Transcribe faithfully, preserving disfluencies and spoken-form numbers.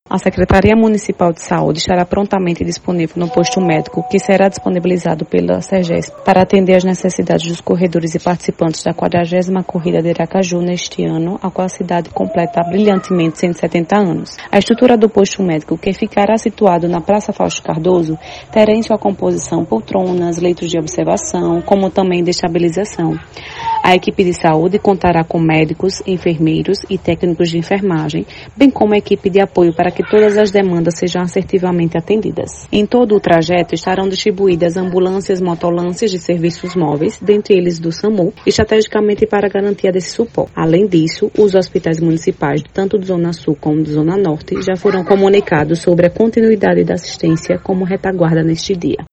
A Secretaria Municipal de Saúde estará prontamente disponível no posto médico, que será disponibilizado pela SERGESP, para atender às necessidades dos corredores e participantes da quadragésima Corrida de Aracaju neste ano, a qual a cidade completa brilhantemente cento e setenta anos. A estrutura do posto médico, que ficará situado na Praça Fausto Cardoso, terá em sua composição poltronas, leitos de observação, como também de estabilização. A equipe de saúde contará com médicos, enfermeiros e técnicos de enfermagem, bem como a equipe de apoio para que todas as demandas sejam assertivamente atendidas. Em todo o trajeto estarão distribuídas ambulâncias motolâncias de serviços móveis, dentre eles do SAMU, estrategicamente para a garantia desse suporte. Além disso, os hospitais municipais, tanto de Zona Sul como de Zona Norte, já foram comunicados sobre a continuidade da assistência como retaguarda neste dia.